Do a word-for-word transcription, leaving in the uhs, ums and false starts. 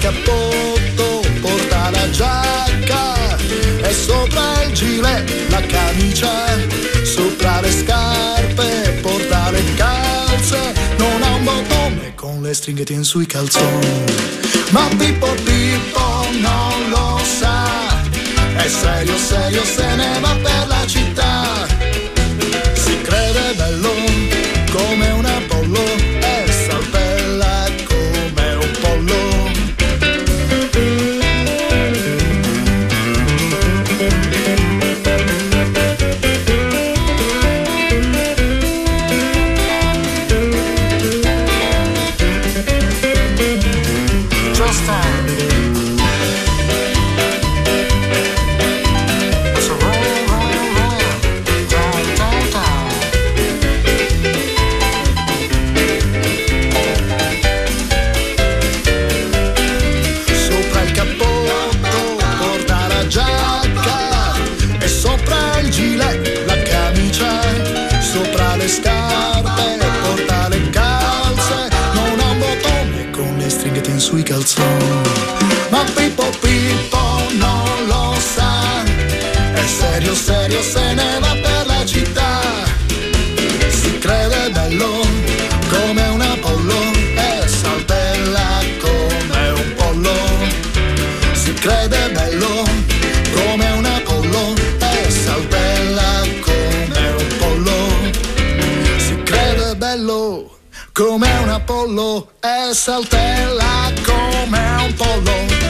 cappotto porta la giacca e sopra il gilet la camicia, sopra le scarpe porta le calze, non ha un bottone con le stringhe tien sui calzoni. Ma Pippo Pippo non lo sa, è serio serio se ne va per la città, si crede bello come un Apollo e saltella come un pollo. Le scarpe, porta le calze, non ha un bottone con le stringhe tien sui calzoni. Ma Pippo Pippo non lo sa, è serio serio se ne va per la città, si crede bello come un Apollo e saltella come un pollo, si crede bello come un Apollo e saltella come un pollo, bello come un Apollo e saltella come un pollo.